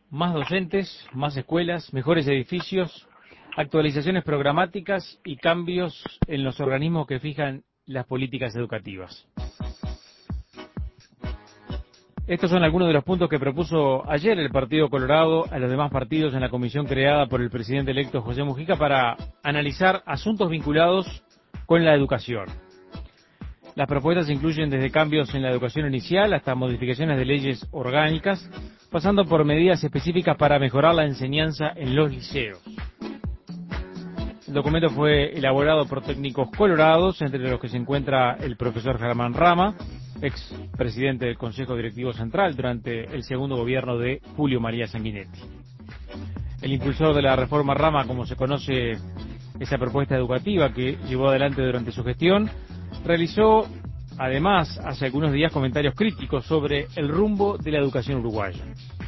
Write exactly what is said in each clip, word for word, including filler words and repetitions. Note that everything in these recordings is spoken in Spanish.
más docentes, más escuelas, mejores edificios, actualizaciones programáticas y cambios en los organismos que fijan las políticas educativas. Estos son algunos de los puntos que propuso ayer el Partido Colorado a los demás partidos en la comisión creada por el presidente electo José Mujica para analizar asuntos vinculados con la educación. Las propuestas incluyen desde cambios en la educación inicial hasta modificaciones de leyes orgánicas, pasando por medidas específicas para mejorar la enseñanza en los liceos. El documento fue elaborado por técnicos colorados, entre los que se encuentra el profesor Germán Rama, ex presidente del Consejo Directivo Central durante el segundo gobierno de Julio María Sanguinetti. El impulsor de la reforma Rama, como se conoce esa propuesta educativa que llevó adelante durante su gestión, realizó además hace algunos días comentarios críticos sobre el rumbo de la educación uruguaya.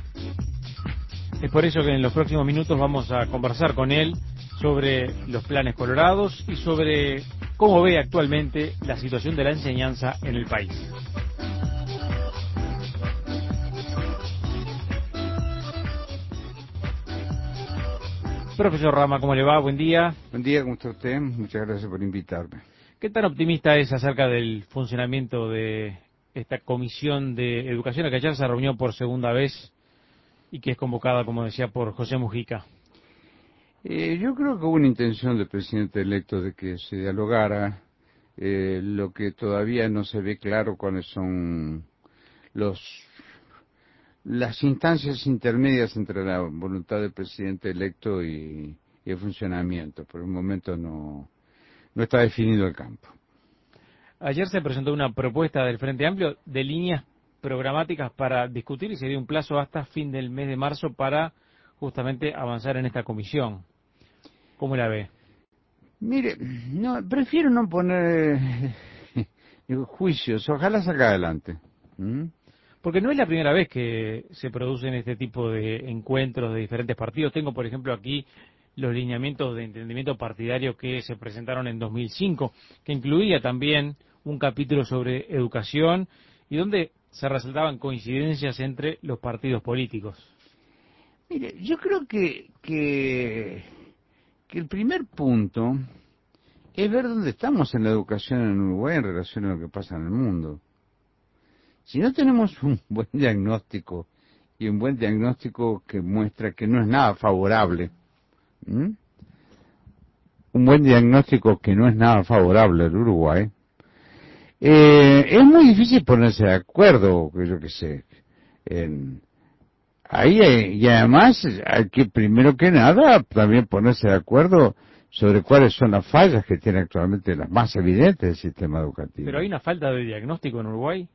Es por eso que en los próximos minutos vamos a conversar con él sobre los planes colorados y sobre cómo ve actualmente la situación de la enseñanza en el país. Profesor Rama, ¿cómo le va? Buen día. Buen día, ¿cómo está usted? Muchas gracias por invitarme. ¿Qué tan optimista es acerca del funcionamiento de esta comisión de educación que ayer se reunió por segunda vez y que es convocada, como decía, por José Mujica? Eh, yo creo que hubo una intención del presidente electo de que se dialogara, eh, lo que todavía no se ve claro cuáles son los las instancias intermedias entre la voluntad del presidente electo y, y el funcionamiento. Por el momento no, no está definido el campo. Ayer se presentó una propuesta del Frente Amplio de líneas programáticas para discutir y se dio un plazo hasta fin del mes de marzo para justamente avanzar en esta comisión. ¿Cómo la ve? Mire, no, prefiero no poner eh, juicios, ojalá salga adelante. ¿Mm? Porque no es la primera vez que se producen este tipo de encuentros de diferentes partidos. Tengo, por ejemplo, aquí los lineamientos de entendimiento partidario que se presentaron en dos mil cinco, que incluía también un capítulo sobre educación y donde se resaltaban coincidencias entre los partidos políticos. Mire, yo creo que, que, que el primer punto es ver dónde estamos en la educación en Uruguay en relación a lo que pasa en el mundo. Si no tenemos un buen diagnóstico, y un buen diagnóstico que muestra que no es nada favorable, ¿m? un buen diagnóstico que no es nada favorable al Uruguay, eh, es muy difícil ponerse de acuerdo, yo qué sé, en, ahí hay, y además hay que primero que nada también ponerse de acuerdo sobre cuáles son las fallas que tiene actualmente, las más evidentes del sistema educativo. Pero hay una falta de diagnóstico en Uruguay.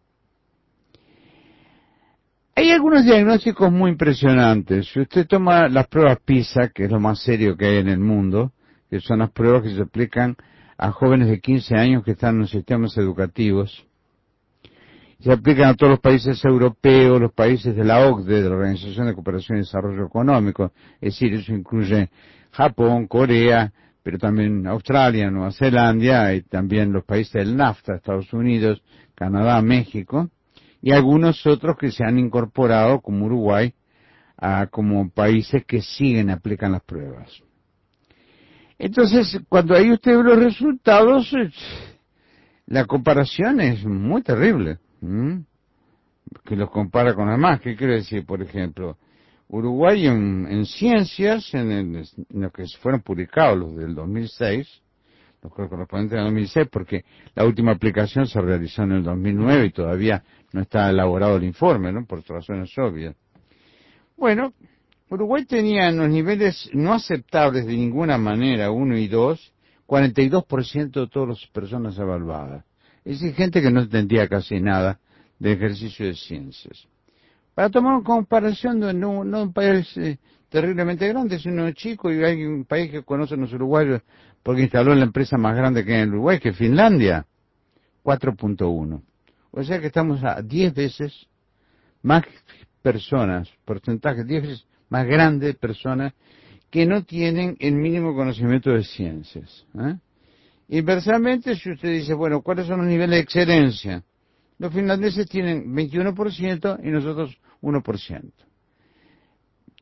Hay algunos diagnósticos muy impresionantes. Si usted toma las pruebas PISA, que es lo más serio que hay en el mundo, que son las pruebas que se aplican a jóvenes de quince años que están en los sistemas educativos, se aplican a todos los países europeos, los países de la O C D E, de la Organización de Cooperación y Desarrollo Económico, es decir, eso incluye Japón, Corea, pero también Australia, Nueva Zelanda y también los países del NAFTA, Estados Unidos, Canadá, México, y algunos otros que se han incorporado, como Uruguay, a, como países que siguen, aplican las pruebas. Entonces, cuando ahí usted ve los resultados, la comparación es muy terrible. ¿Mm? Que los compara con las demás. ¿Qué quiere decir? Por ejemplo, Uruguay en, en ciencias, en, el, en los que fueron publicados los del dos mil seis, los correspondientes al dos mil seis, porque la última aplicación se realizó en el dos mil nueve y todavía no está elaborado el informe, ¿no? Por razones obvias. Bueno, Uruguay tenía en los niveles no aceptables de ninguna manera, uno y dos, cuarenta y dos por ciento de todas las personas evaluadas. Es decir, gente que no entendía casi nada de ejercicio de ciencias. Para tomar una comparación, no, no un país eh, terriblemente grande, sino chico, y hay un país que conocen los uruguayos porque instaló la empresa más grande que hay en Uruguay, que es Finlandia, cuatro punto uno. O sea que estamos a diez veces más personas, porcentaje diez veces más grande de personas que no tienen el mínimo conocimiento de ciencias. ¿eh? Inversamente, si usted dice, bueno, ¿cuáles son los niveles de excelencia? Los finlandeses tienen veintiuno por ciento y nosotros uno por ciento.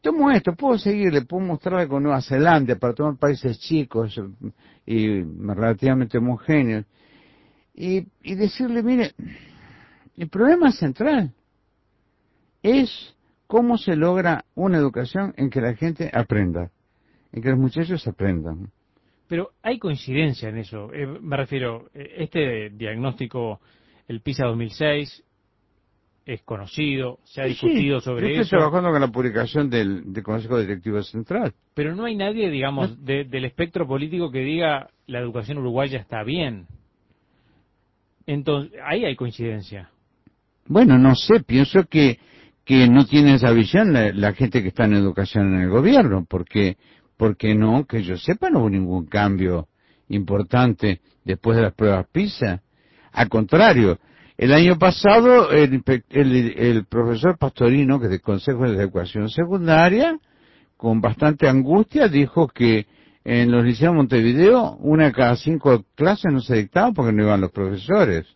tomo esto, puedo seguirle, puedo mostrarle con Nueva Zelanda para tomar países chicos y relativamente homogéneos, y, y decirle, mire, el problema central es cómo se logra una educación en que la gente aprenda, en que los muchachos aprendan. Pero hay coincidencia en eso. Eh, me refiero, eh, este diagnóstico, el PISA dos mil seis, es conocido, se ha Sí, discutido sí, yo sobre estoy eso, trabajando con la publicación del, del Consejo Directivo Central. pero no hay nadie, No. digamos, de- del espectro político que diga la educación uruguaya está bien. Entonces, ahí hay coincidencia. Bueno, no sé, pienso que, que no tiene esa visión la, la gente que está en educación en el gobierno, porque, porque no, que yo sepa, no hubo ningún cambio importante después de las pruebas PISA. Al contrario, el año pasado el, inpe- el, el profesor Pastorino, que es del Consejo de Educación Secundaria, con bastante angustia dijo que en los liceos de Montevideo una de cada cinco clases no se dictaban porque no iban los profesores.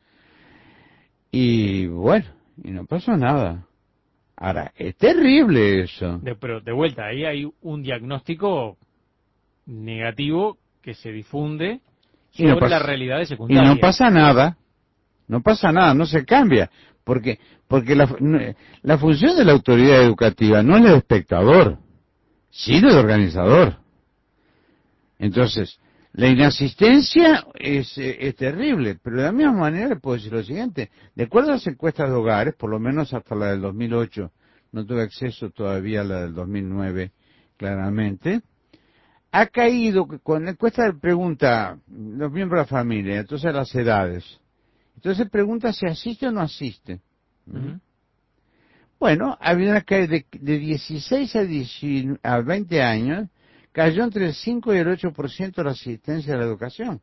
Y bueno, y no pasó nada. Ahora, es terrible eso. De, pero de vuelta, ahí hay un diagnóstico negativo que se difunde Y no sobre la pasa, realidad de y no secundaria. pasa nada. No pasa nada, no se cambia. Porque, porque la, no- la función de la autoridad educativa no es la de espectador, sino de organizador. Entonces, la inasistencia es, eh, es terrible, pero de la misma manera le puedo decir lo siguiente. De acuerdo a las encuestas de hogares, por lo menos hasta la del dos mil ocho, no tuve acceso todavía a la del dos mil nueve, claramente, ha caído, con la encuesta pregunta los miembros de la familia, entonces las edades. Entonces pregunta si asiste o no asiste. ¿Mm? Ujú. Bueno, ha habido una caída de, de dieciséis a, diecinueve a veinte años, cayó entre el cinco y el ocho por ciento la asistencia a la educación.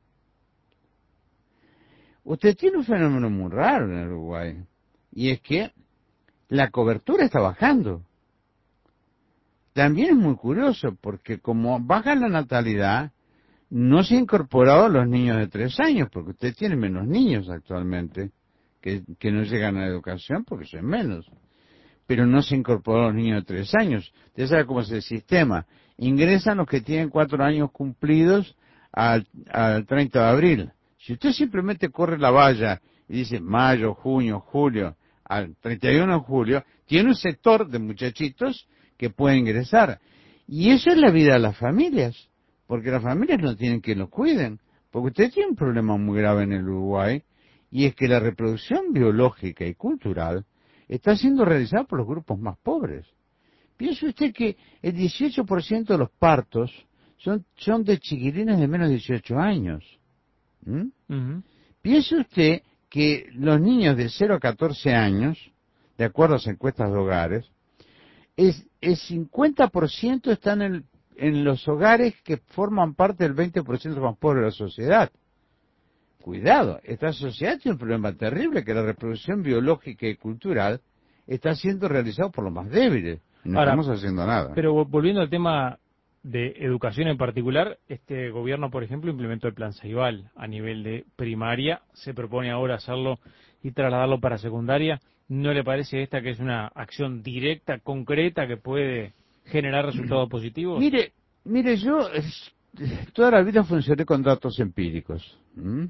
Usted tiene un fenómeno muy raro en Uruguay, y es que la cobertura está bajando. También es muy curioso, porque como baja la natalidad, no se han incorporado los niños de tres años, porque usted tiene menos niños actualmente que, que no llegan a la educación porque son menos. Pero no se incorporó a los niños de tres años. Usted sabe cómo es el sistema. Ingresan los que tienen cuatro años cumplidos al, al treinta de abril. Si usted simplemente corre la valla y dice mayo, junio, julio, al treinta y uno de julio, tiene un sector de muchachitos que pueden ingresar. Y eso es la vida de las familias, porque las familias no tienen que los cuiden. Porque usted tiene un problema muy grave en el Uruguay, y es que la reproducción biológica y cultural está siendo realizada por los grupos más pobres. Piense usted que el dieciocho por ciento de los partos son, son de chiquilines de menos de dieciocho años. ¿Mm? Ujú. Piense usted que los niños de cero a catorce años, de acuerdo a las encuestas de hogares, es, el cincuenta por ciento están en, en los hogares que forman parte del veinte por ciento más pobre de la sociedad. Cuidado, esta sociedad tiene un problema terrible, que la reproducción biológica y cultural está siendo realizada por los más débiles. Y no Ahora, estamos haciendo nada. pero vo- volviendo al tema de educación en particular, este gobierno, por ejemplo, implementó el plan Ceibal a nivel de primaria, se propone ahora hacerlo y trasladarlo para secundaria. ¿No le parece esta que es una acción directa, concreta, que puede generar resultados positivos? Mire, mire, yo es- toda la vida funcioné con datos empíricos. ¿M?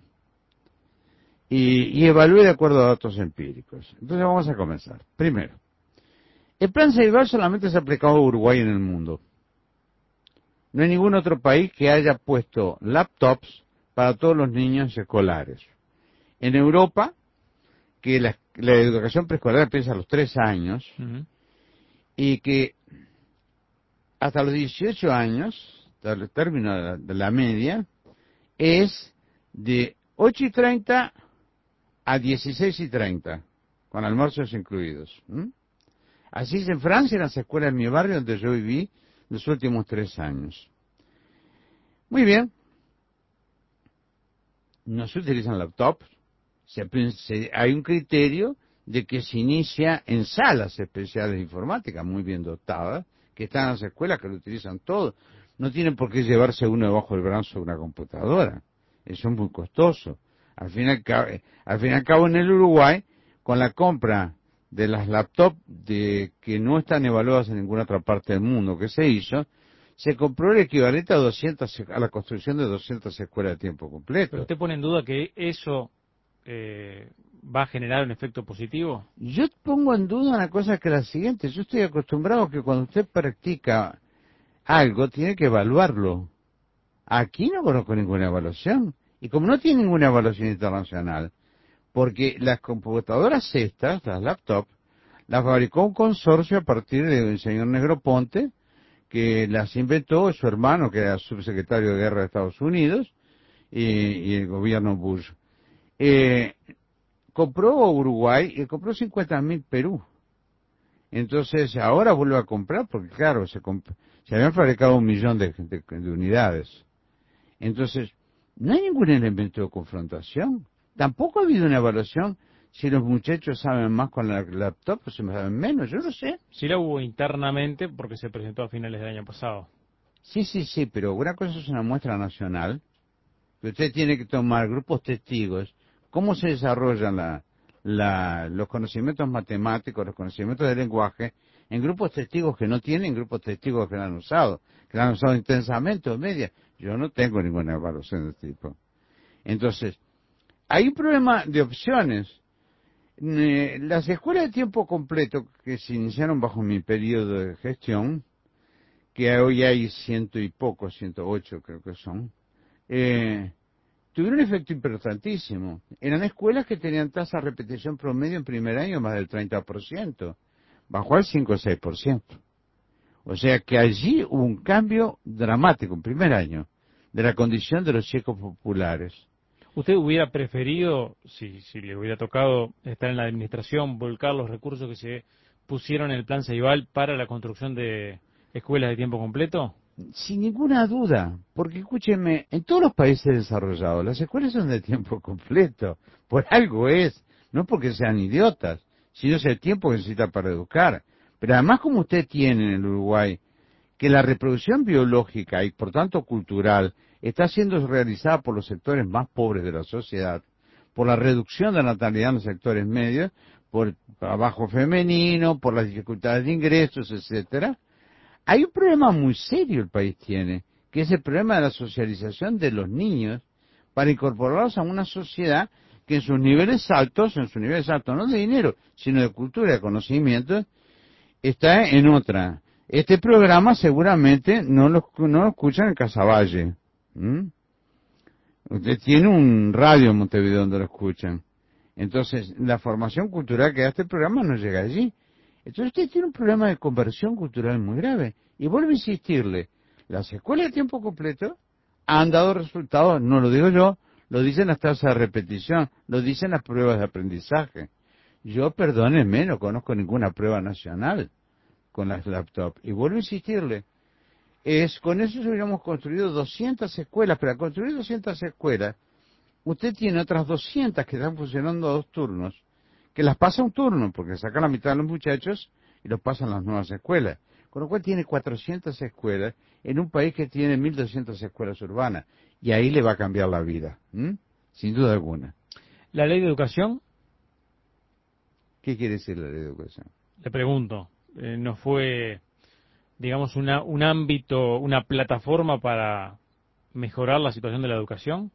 Y, y evalué de acuerdo a datos empíricos. Entonces vamos a comenzar. Primero, el plan Ceibal solamente se ha aplicado a Uruguay en el mundo. No hay ningún otro país que haya puesto laptops para todos los niños escolares. En Europa, que la, la educación preescolar empieza a los tres años Ujú. y que hasta los dieciocho años, hasta el término de la, de la media, es de ocho y treinta a dieciséis y treinta, con almuerzos incluidos. ¿Mm? Así es en Francia, en las escuelas de mi barrio, donde yo viví los últimos tres años. Muy bien, no se utilizan laptops, se, se, hay un criterio de que se inicia en salas especiales de informática, muy bien dotadas, que están en las escuelas, que lo utilizan todo. No tienen por qué llevarse uno debajo del brazo una computadora. Eso es muy costoso. Al fin y al cabo, al fin y al cabo en el Uruguay, con la compra de las laptops de que no están evaluadas en ninguna otra parte del mundo que se hizo, se compró el equivalente a doscientas, a la construcción de doscientas escuelas de tiempo completo. ¿Pero usted pone en duda que eso eh, va a generar un efecto positivo? Yo pongo en duda una cosa que es la siguiente. Yo estoy acostumbrado que cuando usted practica algo, tiene que evaluarlo. Aquí no conozco ninguna evaluación. Y como no tiene ninguna evaluación internacional, porque las computadoras estas, las laptops, las fabricó un consorcio a partir de un señor Negroponte, que las inventó su hermano, que era subsecretario de Guerra de Estados Unidos, y, y el gobierno Bush. Eh, compró Uruguay y compró cincuenta mil Perú. Entonces ahora vuelve a comprar, porque claro, se, se habían fabricado un millón de, de, de unidades. Entonces, no hay ningún elemento de confrontación. Tampoco ha habido una evaluación si los muchachos saben más con la laptop o si saben menos, yo no sé. Sí la hubo internamente porque se presentó a finales del año pasado. Sí, sí, sí, pero una cosa es una muestra nacional, que usted tiene que tomar grupos testigos, cómo se desarrollan la, la, los conocimientos matemáticos, los conocimientos del lenguaje, en grupos testigos que no tienen, grupos testigos que lo han usado, que lo han usado intensamente o media. Yo no tengo ninguna evaluación de este tipo. Entonces, hay un problema de opciones. Las escuelas de tiempo completo que se iniciaron bajo mi periodo de gestión, que hoy hay ciento y poco, ciento ocho creo que son, eh, tuvieron un efecto importantísimo. Eran escuelas que tenían tasa de repetición promedio en primer año más del treinta por ciento, bajó al cinco o seis por ciento. O sea que allí hubo un cambio dramático en primer año de la condición de los chicos populares. ¿Usted hubiera preferido, si, si le hubiera tocado estar en la administración, volcar los recursos que se pusieron en el plan Ceibal para la construcción de escuelas de tiempo completo? Sin ninguna duda, porque escúcheme, en todos los países desarrollados las escuelas son de tiempo completo, por algo es, no porque sean idiotas, sino es el tiempo que necesitan para educar. Pero además como usted tiene en el Uruguay, que la reproducción biológica y por tanto cultural está siendo realizada por los sectores más pobres de la sociedad, por la reducción de la natalidad en los sectores medios, por el trabajo femenino, por las dificultades de ingresos, etcétera. Hay un problema muy serio el país tiene, que es el problema de la socialización de los niños para incorporarlos a una sociedad que en sus niveles altos, en sus niveles altos no de dinero, sino de cultura y de conocimiento, está en otra. Este programa seguramente no lo, no lo escuchan en Casaballe. ¿Mm? Usted tiene un radio en Montevideo donde lo escuchan. Entonces, la formación cultural que da este programa no llega allí. Entonces usted tiene un problema de conversión cultural muy grave. Y vuelvo a insistirle, las escuelas de tiempo completo han dado resultados, no lo digo yo, lo dicen las tasas de repetición, lo dicen las pruebas de aprendizaje. Yo, perdónenme, no conozco ninguna prueba nacional con las laptops. Y vuelvo a insistirle, es con eso hubiéramos construido doscientas escuelas, pero al construir doscientas escuelas, usted tiene otras doscientas que están funcionando a dos turnos, que las pasa un turno, porque saca la mitad de los muchachos y los pasan a las nuevas escuelas. Con lo cual tiene cuatrocientas escuelas en un país que tiene mil doscientas escuelas urbanas. Y ahí le va a cambiar la vida, ¿m? Sin duda alguna. ¿La ley de educación? ¿Qué quiere decir la ley de educación? Le pregunto, eh, ¿no fue, digamos, una, un ámbito, una plataforma para mejorar la situación de la educación?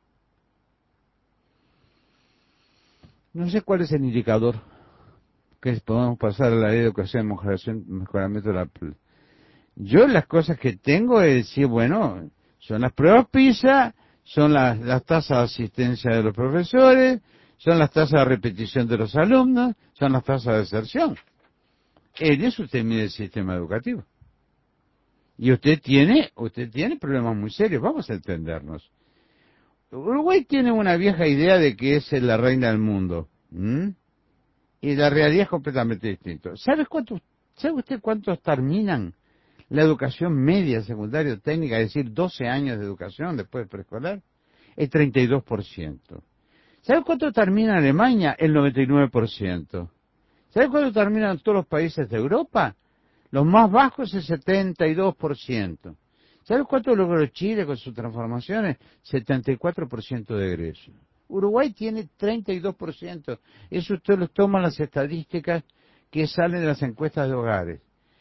No sé cuál es el indicador que podemos pasar a la ley de educación, mejoración, mejoramiento de la... Yo las cosas que tengo es decir, bueno, son las pruebas PISA, son las, las tasas de asistencia de los profesores, son las tasas de repetición de los alumnos, son las tasas de deserción. En eso usted mide el sistema educativo. Y usted tiene, usted tiene problemas muy serios, vamos a entendernos. Uruguay tiene una vieja idea de que es la reina del mundo. ¿Mm? Y la realidad es completamente distinta. ¿Sabe cuántos, sabe usted cuántos terminan la educación media, secundaria, técnica, es decir, doce años de educación después de preescolar? El treinta y dos por ciento. ¿Sabe cuánto termina Alemania? El noventa y nueve por ciento. ¿Sabe cuánto terminan todos los países de Europa? Los más bajos el setenta y dos por ciento. ¿Sabe cuánto logró Chile con sus transformaciones? setenta y cuatro por ciento de egreso. Uruguay tiene treinta y dos por ciento. Eso usted lo toma las estadísticas que salen de las encuestas de hogares.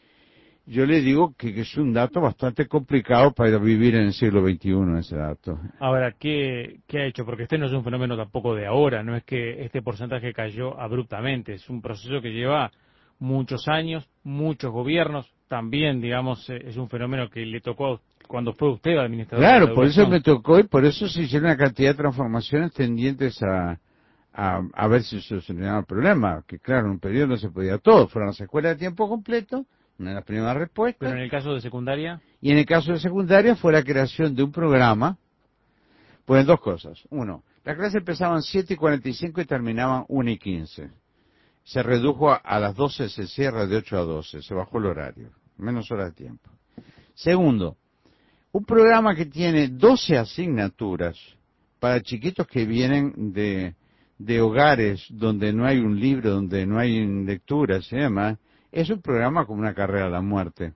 Yo le digo que, que es un dato bastante complicado para vivir en el siglo veintiuno, ese dato. Ahora, ¿qué, ¿qué ha hecho? Porque este no es un fenómeno tampoco de ahora, no es que este porcentaje cayó abruptamente, es un proceso que lleva muchos años, muchos gobiernos, también, digamos, eh, es un fenómeno que le tocó cuando fue usted administrador de la Claro, por eso educación. me tocó y por eso se hicieron una cantidad de transformaciones tendientes a, a, a ver si se solucionaba el problema, que claro, en un periodo no se podía todo, fueron las escuelas de tiempo completo, una de las primeras respuestas. Pero en el caso de secundaria, Y en el caso de secundaria fue la creación de un programa, pues dos cosas. Uno, las clases empezaban siete y cuarenta y cinco y terminaban una y quince. Se redujo a, a las doce, se cierra de ocho a doce, se bajó el horario, menos horas de tiempo. Segundo, un programa que tiene doce asignaturas para chiquitos que vienen de, de hogares donde no hay un libro, donde no hay lecturas y demás, es un programa como una carrera a la muerte.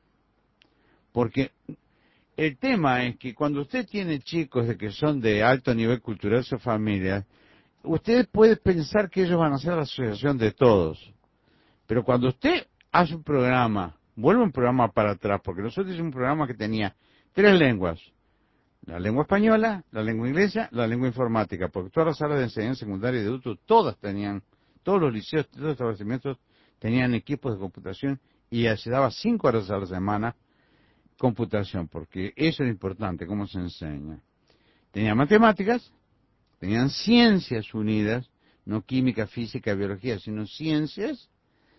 Porque el tema es que cuando usted tiene chicos de que son de alto nivel cultural su familia, usted puede pensar que ellos van a ser la asociación de todos. Pero cuando usted hace un programa, vuelve un programa para atrás, porque nosotros hicimos un programa que tenía tres lenguas. La lengua española, la lengua inglesa, la lengua informática, porque todas las salas de enseñanza secundaria y de adultos, todas tenían, todos los liceos, todos los establecimientos tenían equipos de computación y se daba cinco horas a la semana computación, porque eso es importante, cómo se enseña. Tenían matemáticas, tenían ciencias unidas, no química, física, biología, sino ciencias,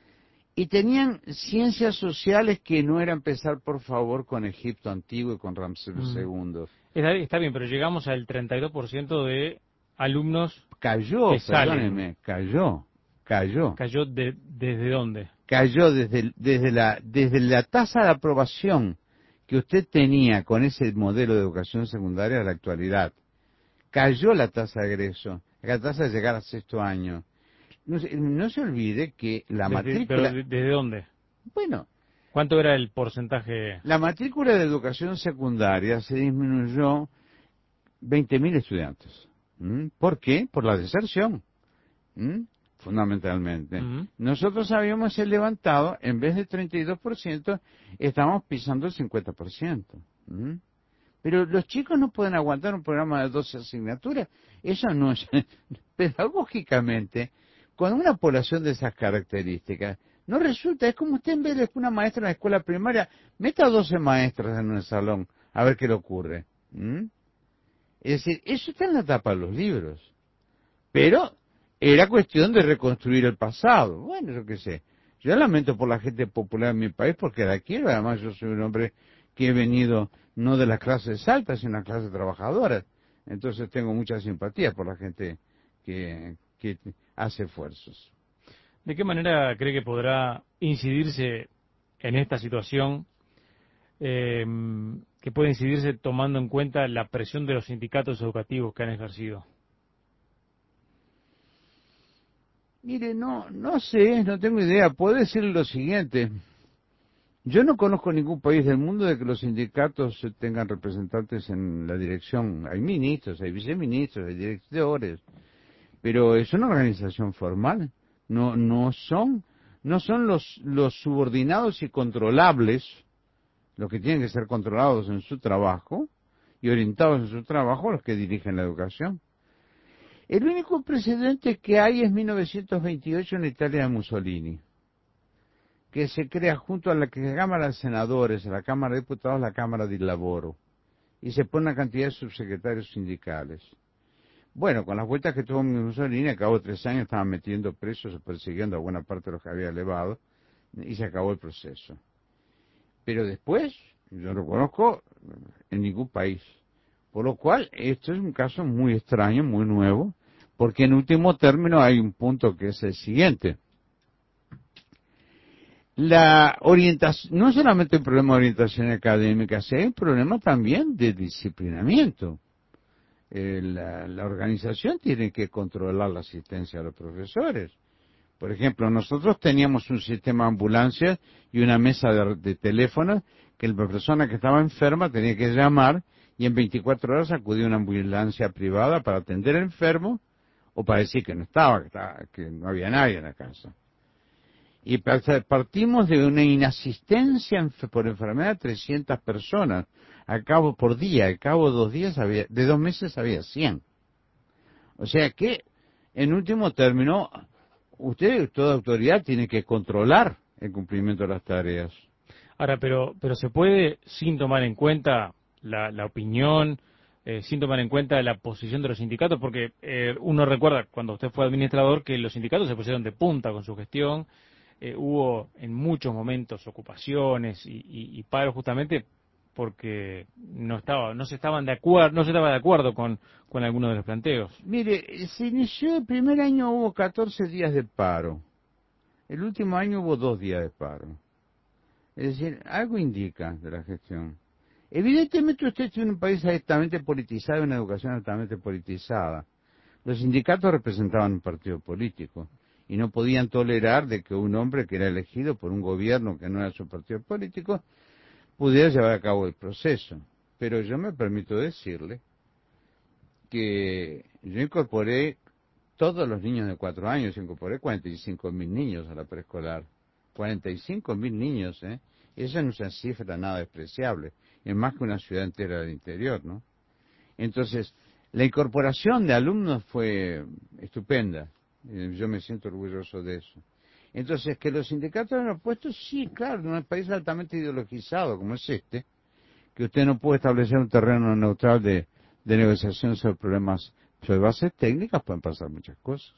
y tenían ciencias sociales que no era empezar, por favor, con Egipto antiguo y con Ramsés mm, segundo. está, está bien, pero llegamos al treinta y dos por ciento de alumnos Cayó, que salen. perdóneme, cayó, cayó. ¿Cayó de, desde dónde? Cayó desde, desde, la, desde la tasa de aprobación que usted tenía con ese modelo de educación secundaria a la actualidad. Cayó la tasa de egreso, la tasa de llegar a sexto año. No se, no se olvide que la Desde, matrícula... ¿Pero de- desde dónde? Bueno, ¿Cuánto era el porcentaje? la matrícula de educación secundaria se disminuyó veinte mil estudiantes. ¿Mm? ¿Por qué? Por la deserción. ¿Mm? Fundamentalmente. Ujú. Nosotros habíamos levantado, en vez de treinta y dos por ciento, estamos pisando el cincuenta por ciento. ¿Mm? Pero los chicos no pueden aguantar un programa de doce asignaturas. Eso no es... Pedagógicamente, con una población de esas características, no resulta, es como usted en vez de una maestra en la escuela primaria, meta a doce maestras en un salón, a ver qué le ocurre. ¿Mm? Es decir, eso está en la tapa de los libros. Pero era cuestión de reconstruir el pasado. Bueno, yo qué sé. Yo lamento por la gente popular en mi país porque la quiero. Además, yo soy un hombre que he venido no de las clases altas, sino de las clases trabajadoras. Entonces tengo mucha simpatía por la gente que, que hace esfuerzos. ¿De qué manera cree que podrá incidirse en esta situación, eh, que puede incidirse tomando en cuenta la presión de los sindicatos educativos que han ejercido? Mire, no, no sé, no tengo idea. Puedo decirle lo siguiente. Yo no conozco ningún país del mundo de que los sindicatos tengan representantes en la dirección. Hay ministros, hay viceministros, hay directores, pero es una organización formal. No, no son, no son los, los subordinados y controlables, los que tienen que ser controlados en su trabajo y orientados en su trabajo, los que dirigen la educación. El único precedente que hay es mil novecientos veintiocho en la Italia de Mussolini, que se crea junto a la Cámara de Senadores, a la Cámara de Diputados, la Cámara del Laboro, y se pone una cantidad de subsecretarios sindicales. Bueno, con las vueltas que tuvo Mussolini, a cabo de tres años estaban metiendo presos o persiguiendo a buena parte de los que había elevado, y se acabó el proceso. Pero después, yo no conozco en ningún país. Por lo cual, esto es un caso muy extraño, muy nuevo, porque en último término hay un punto que es el siguiente. La orientación, no solamente un problema de orientación académica, sino hay un problema también de disciplinamiento. Eh, la, la organización tiene que controlar la asistencia a los profesores. Por ejemplo, nosotros teníamos un sistema de ambulancias y una mesa de, de teléfono que la persona que estaba enferma tenía que llamar y en veinticuatro horas acudía a una ambulancia privada para atender al enfermo o para decir que no estaba, que, estaba, que no había nadie en la casa. Y partimos de una inasistencia por enfermedad de trescientas personas, al cabo por día, al cabo de dos días había, de dos meses había cien. O sea que, en último término, usted, toda autoridad, tiene que controlar el cumplimiento de las tareas. Ahora, pero, pero se puede, sin tomar en cuenta la, la opinión, eh, sin tomar en cuenta la posición de los sindicatos, porque eh, uno recuerda cuando usted fue administrador que los sindicatos se pusieron de punta con su gestión, eh, hubo en muchos momentos ocupaciones y, y, y paros justamente porque no estaba, no se estaban de acuerdo, no se estaba de acuerdo con, con algunos de los planteos. Mire, se inició el primer año hubo catorce días de paro, el último año hubo dos días de paro. Es decir, algo indica de la gestión. Evidentemente usted tiene un país altamente politizado y una educación altamente politizada. Los sindicatos representaban un partido político y no podían tolerar de que un hombre que era elegido por un gobierno que no era su partido político pudiera llevar a cabo el proceso. Pero yo me permito decirle que yo incorporé todos los niños de cuatro años, incorporé cuarenta y cinco mil niños a la preescolar. cuarenta y cinco mil niños, ¿eh? Esa no es una cifra nada despreciable. Es más que una ciudad entera del interior, ¿no? Entonces, la incorporación de alumnos fue estupenda. Eh, Yo me siento orgulloso de eso. Entonces, que los sindicatos han opuesto, sí, claro, en un país altamente ideologizado como es este, que usted no puede establecer un terreno neutral de, de negociación sobre problemas, sobre bases técnicas, pueden pasar muchas cosas.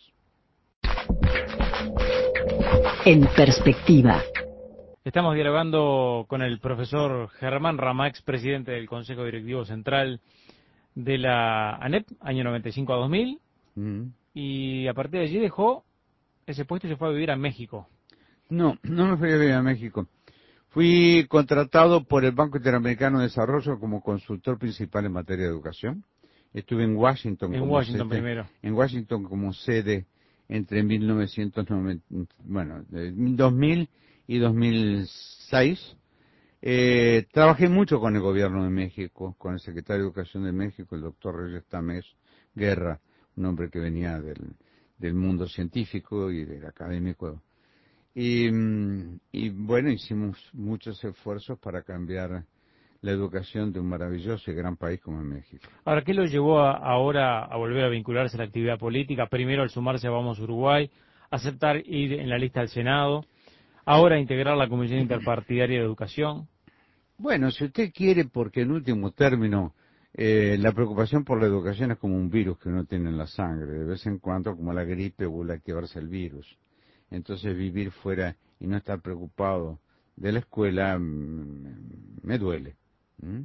En perspectiva. Estamos dialogando con el profesor Germán Ramax, presidente del Consejo Directivo Central de la ANEP, año noventa y cinco a dos mil, mm. y a partir de allí dejó ese puesto y se fue a vivir a México. No, no me fui a vivir a México. Fui contratado por el Banco Interamericano de Desarrollo como consultor principal en materia de educación. Estuve en Washington, en como Washington sede, primero. En Washington como sede entre mil novecientos noventa, bueno, dos mil y dos mil seis. Eh, trabajé mucho con el gobierno de México, con el secretario de Educación de México, el doctor Reyes Tamés Guerra, un hombre que venía del, del mundo científico y del académico. Y, y bueno, hicimos muchos esfuerzos para cambiar la educación de un maravilloso y gran país como México. Ahora, ¿qué lo llevó a, ahora a volver a vincularse a la actividad política? Primero al sumarse a Vamos Uruguay, aceptar ir en la lista al Senado, ahora integrar la Comisión Interpartidaria de Educación. Bueno, si usted quiere, porque en último término, eh, la preocupación por la educación es como un virus que uno tiene en la sangre, de vez en cuando, como la gripe, vuelve a activarse el virus. Entonces vivir fuera y no estar preocupado de la escuela mmm, me duele. ¿Mm?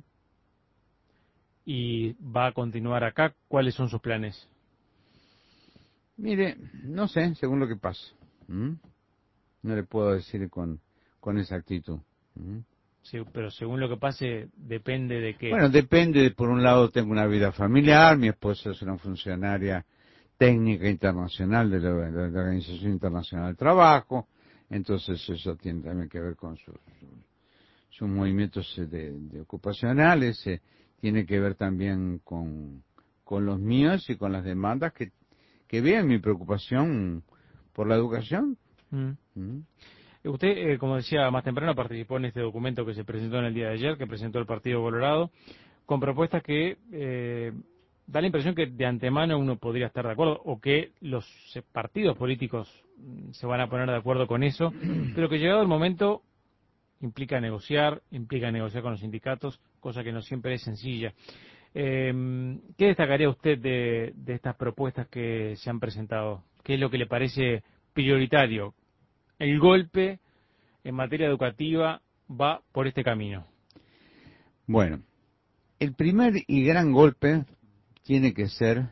¿Y va a continuar acá? ¿Cuáles son sus planes? Mire, no sé, según lo que pase. ¿Mm? No le puedo decir con, con exactitud. ¿Mm? Sí, pero según lo que pase, depende de qué. Bueno, depende, de, por un lado tengo una vida familiar, mi esposa es una funcionaria técnica internacional de la, de la Organización Internacional del Trabajo, entonces eso tiene también que ver con sus, sus, sus movimientos de, de ocupacionales, eh, tiene que ver también con, con los míos y con las demandas que, que vean mi preocupación por la educación. Mm. ¿Mm? Usted, eh, como decía más temprano, participó en este documento que se presentó en el día de ayer, que presentó el Partido Colorado, con propuestas que eh, da la impresión que de antemano uno podría estar de acuerdo, o que los partidos políticos se van a poner de acuerdo con eso, pero que llegado el momento implica negociar, implica negociar con los sindicatos, cosa que no siempre es sencilla. Eh, ¿Qué destacaría usted de, de estas propuestas que se han presentado? ¿Qué es lo que le parece prioritario? El golpe en materia educativa va por este camino. Bueno, el primer y gran golpe tiene que ser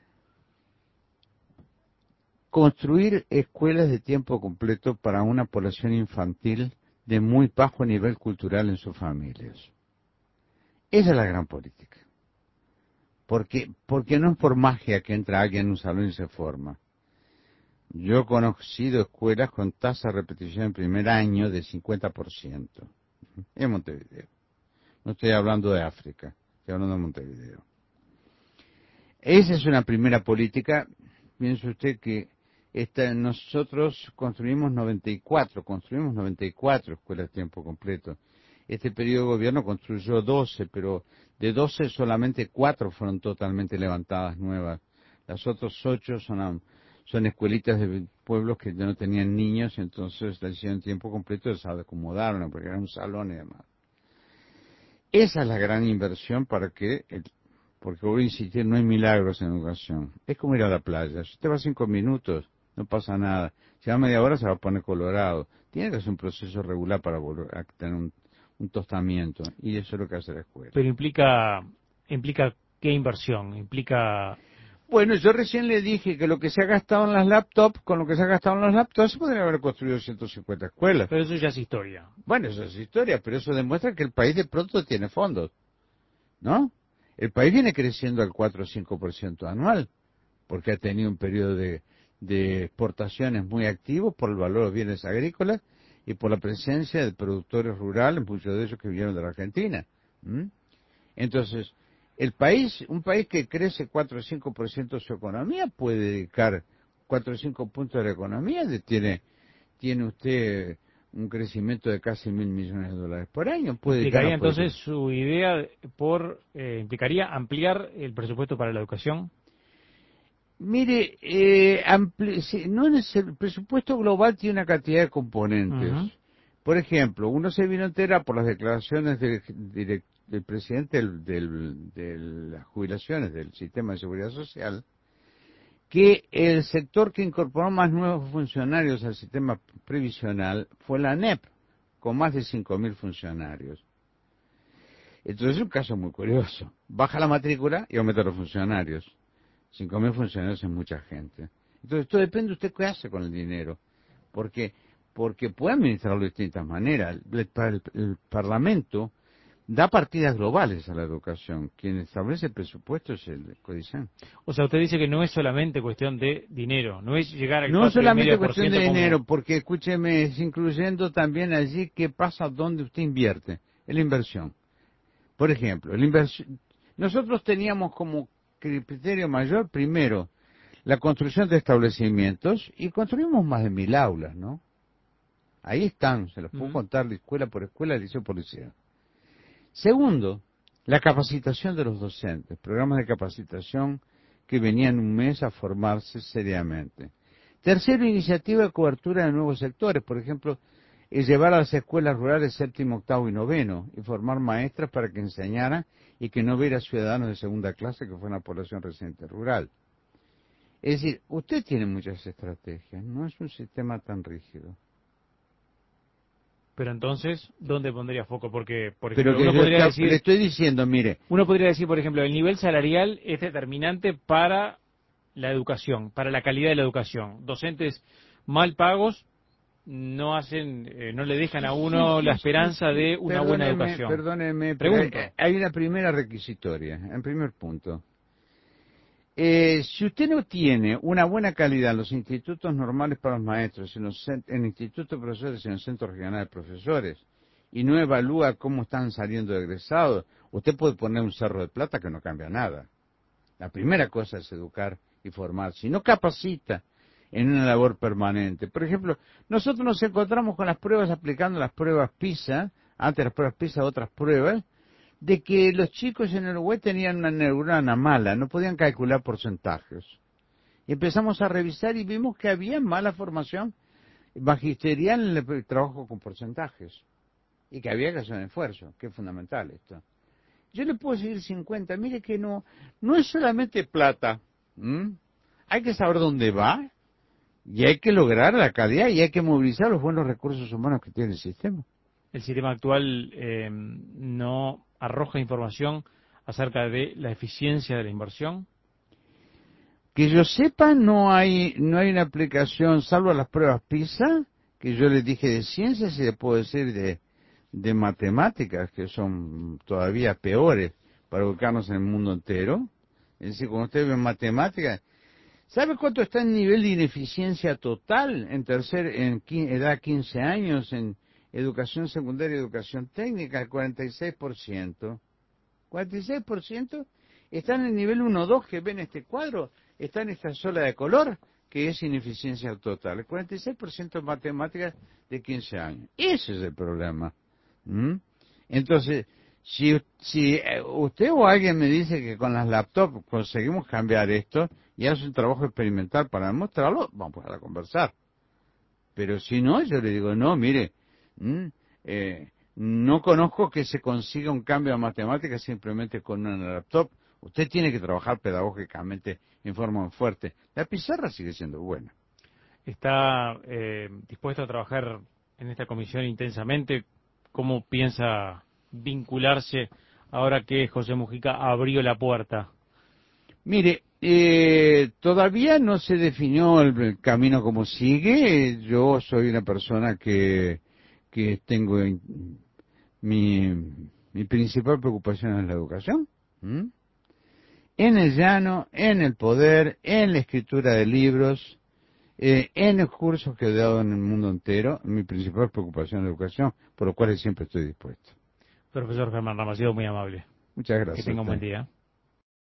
construir escuelas de tiempo completo para una población infantil de muy bajo nivel cultural en sus familias. Esa es la gran política. Porque, porque no es por magia que entra alguien en un salón y se forma. Yo he conocido escuelas con tasa de repetición en primer año de cincuenta por ciento. En Montevideo. No estoy hablando de África, estoy hablando de Montevideo. Esa es una primera política. piense usted que esta, nosotros construimos noventa y cuatro, construimos noventa y cuatro escuelas de tiempo completo. Este periodo de gobierno construyó doce, pero de doce solamente cuatro fueron totalmente levantadas nuevas. Las otras ocho son, son escuelitas de pueblos que no tenían niños, entonces la hicieron tiempo completo y se acomodaron, porque era un salón y demás. Esa es la gran inversión para que, el, porque voy a insistir, no hay milagros en educación. Es como ir a la playa. Si usted va cinco minutos, no pasa nada. Si va media hora, se va a poner colorado. Tiene que ser un proceso regular para volver a tener un, un tostamiento. Y eso es lo que hace la escuela. Pero implica, implica ¿qué inversión? Implica... Bueno, yo recién le dije que lo que se ha gastado en las laptops, con lo que se ha gastado en las laptops, se podría haber construido ciento cincuenta escuelas. Pero eso ya es historia. Bueno, eso es historia, pero eso demuestra que el país de pronto tiene fondos, ¿no? El país viene creciendo al cuatro o cinco por ciento anual, porque ha tenido un periodo de, de exportaciones muy activo por el valor de los bienes agrícolas y por la presencia de productores rurales, muchos de ellos que vinieron de la Argentina. ¿Mm? Entonces, el país, un país que crece cuatro o cinco por ciento de su economía puede dedicar cuatro o cinco puntos de la economía, de, tiene, tiene usted un crecimiento de casi mil millones de dólares por año. Puede ¿Implicaría entonces su idea por, eh, implicaría ampliar el presupuesto para la educación? Mire, eh, ampli si, no es el presupuesto global tiene una cantidad de componentes. Uh-huh. Por ejemplo, uno se vino a enterar por las declaraciones del, del, del presidente del, del, de las jubilaciones del sistema de seguridad social, que el sector que incorporó más nuevos funcionarios al sistema previsional fue la A N E P, con más de cinco mil funcionarios. Entonces es un caso muy curioso. Baja la matrícula y aumenta los funcionarios. cinco mil funcionarios es mucha gente. Entonces, todo depende de usted qué hace con el dinero. Porque, porque puede administrarlo de distintas maneras. El, el, el Parlamento da partidas globales a la educación. Quien establece el presupuesto es el CODICEN. O sea, usted dice que no es solamente cuestión de dinero, no es llegar al No es solamente cuestión de como... dinero, porque escúcheme, es incluyendo también allí qué pasa donde usted invierte. Es la inversión. Por ejemplo, la inversión, nosotros teníamos como criterio mayor, primero, la construcción de establecimientos, y construimos más de mil aulas, ¿no? Ahí están, se los puedo uh-huh. contar escuela por escuela, liceo por liceo. Segundo, la capacitación de los docentes, programas de capacitación que venían un mes a formarse seriamente. Tercero, iniciativa de cobertura de nuevos sectores, por ejemplo, es llevar a las escuelas rurales séptimo, octavo y noveno y formar maestras para que enseñaran y que no hubiera ciudadanos de segunda clase que fue una población residente rural. Es decir, usted tiene muchas estrategias, no es un sistema tan rígido. Pero entonces, ¿dónde pondría foco? Porque, por ejemplo, Pero que uno yo podría está, decir... le estoy diciendo, mire... Uno podría decir, por ejemplo, el nivel salarial es determinante para la educación, para la calidad de la educación. Docentes mal pagos no hacen, eh, no le dejan a uno sí, sí, la esperanza sí, sí. de una perdóneme, buena educación. Perdóneme, Pregunto. Hay, hay una primera requisitoria, en primer punto. Eh, si usted no tiene una buena calidad en los institutos normales para los maestros, en, los, en el instituto de profesores y en el centro regional de profesores, y no evalúa cómo están saliendo de egresados, usted puede poner un cerro de plata que no cambia nada. La primera cosa es educar y formar. Si no capacita en una labor permanente. Por ejemplo, nosotros nos encontramos con las pruebas, aplicando las pruebas PISA, antes las pruebas PISA, otras pruebas, de que los chicos en Uruguay tenían una neurona mala, no podían calcular porcentajes. Y empezamos a revisar y vimos que había mala formación magisterial en el trabajo con porcentajes. Y que había que hacer un esfuerzo, que es fundamental esto. Yo le puedo decir cincuenta, mire que no, no es solamente plata. ¿Mm? Hay que saber dónde va, y hay que lograr la calidad, y hay que movilizar los buenos recursos humanos que tiene el sistema. El sistema actual eh, no arroja información acerca de la eficiencia de la inversión. Que yo sepa, no hay no hay una aplicación, salvo las pruebas PISA, que yo les dije de ciencias, y le puedo decir de, de matemáticas, que son todavía peores para ubicarnos en el mundo entero. Es decir, cuando usted ve matemáticas, ¿sabe cuánto está el nivel de ineficiencia total en tercer, en edad quince años, en educación secundaria y educación técnica? El cuarenta y seis por ciento. cuarenta y seis por ciento están en el nivel uno dos que ven este cuadro. está en esta sola de color, que es ineficiencia total. El cuarenta y seis por ciento de matemáticas de quince años. Ese es el problema. ¿Mm? Entonces, si, si usted o alguien me dice que con las laptops conseguimos cambiar esto y hace un trabajo experimental para demostrarlo, vamos a conversar. Pero si no, yo le digo, no, mire, ¿Mm? eh, no conozco que se consiga un cambio de matemáticas simplemente con una laptop. Usted tiene que trabajar pedagógicamente en forma fuerte. La pizarra sigue siendo buena. ¿Está eh, dispuesto a trabajar en esta comisión intensamente? ¿Cómo piensa vincularse ahora que José Mujica abrió la puerta? Mire, eh, todavía no se definió el, el camino como sigue. Yo soy una persona que, que tengo en, mi, mi principal preocupación es la educación. ¿Mm? En el llano, en el poder, en la escritura de libros, eh, en los cursos que he dado en el mundo entero, mi principal preocupación es la educación, por lo cual siempre estoy dispuesto. Profesor Germán Rama, ha sido muy amable. Muchas gracias. Que tenga un a usted. buen día.